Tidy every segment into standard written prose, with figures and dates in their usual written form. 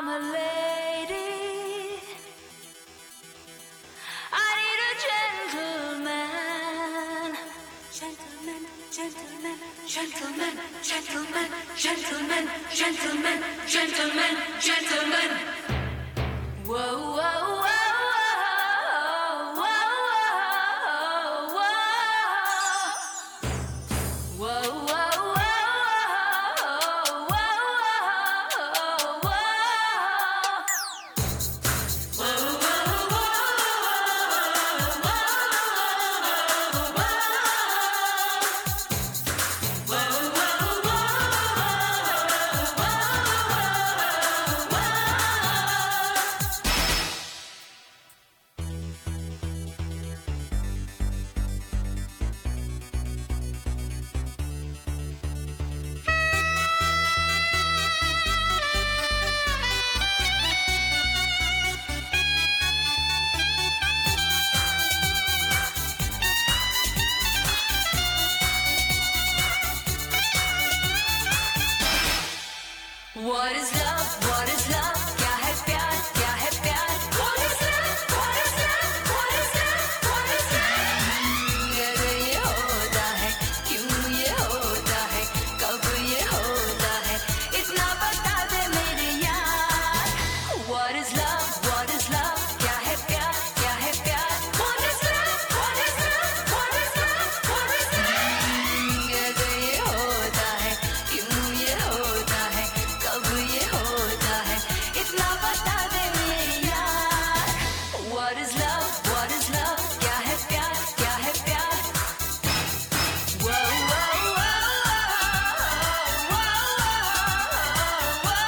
I'm a lady. I need a gentleman. Gentleman, gentleman, gentleman, gentleman, gentleman, gentleman, gentleman, gentleman. Whoa, whoa, whoa, whoa, whoa, whoa, whoa, whoa. What is love? What is love? क्या है प्यार? क्या है प्यार? What is love? What is love? What is love? What is love? कैसे ये होता है? क्यों ये होता है? कब ये होता है? इतना बता दे मेरे यार. What is love? What is love? क्या है प्यार? क्या है प्यार? What is love? What is love? What is love? What is love? कैसे ये होता है? क्यों ये होता है? कब ये होता है? इतना बता दे मेरे यार. What is love? What is love? क्या है प्यार? क्या है प्यार? Whoa, whoa, whoa, whoa, whoa,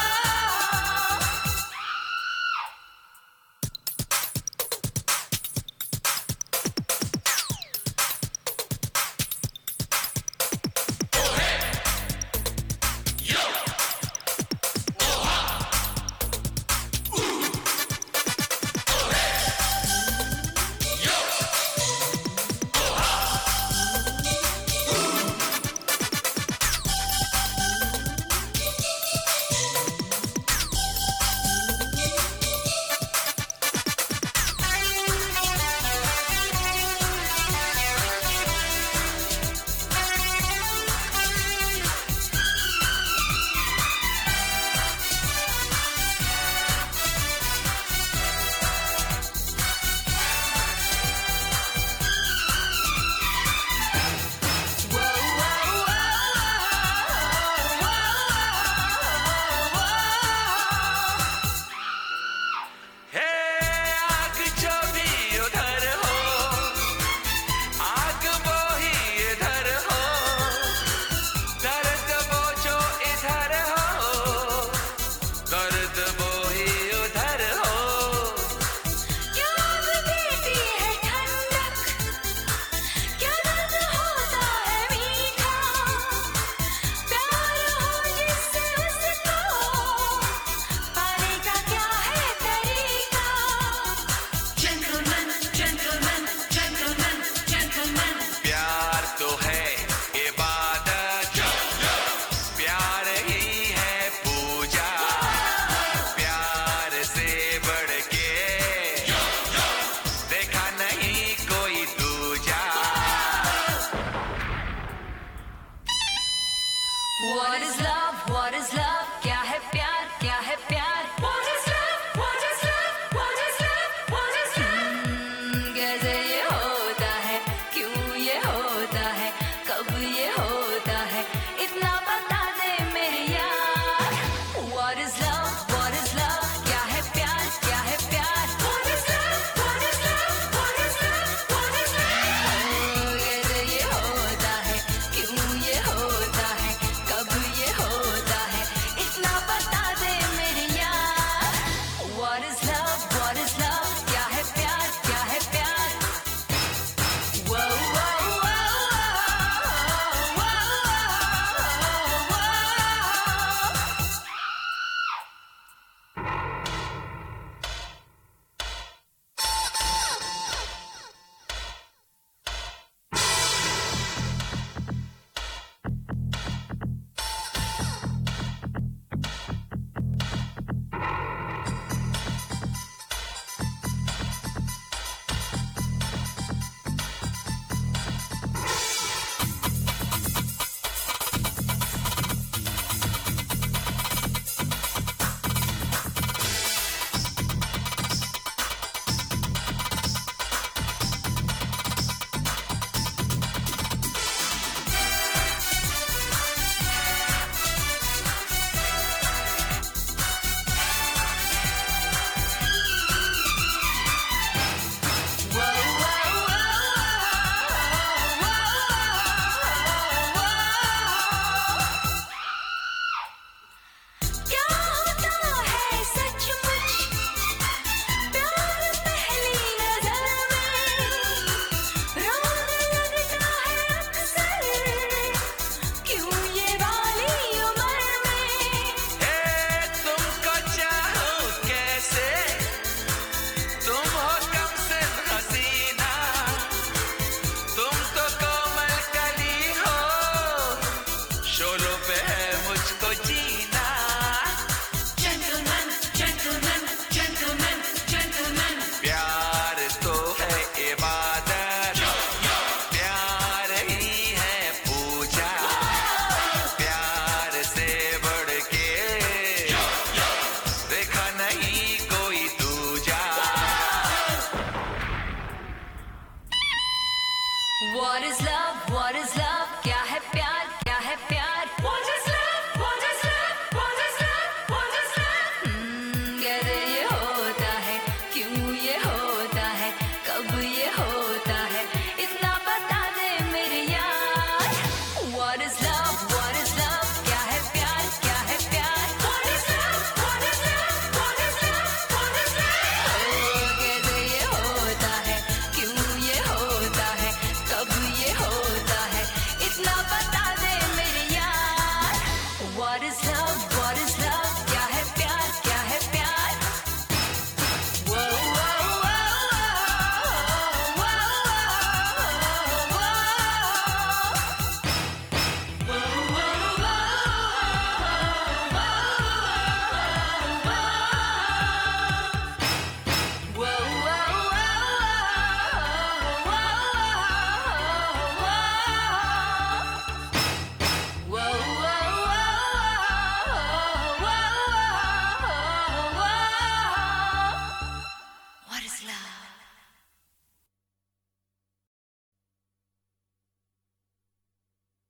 What is love?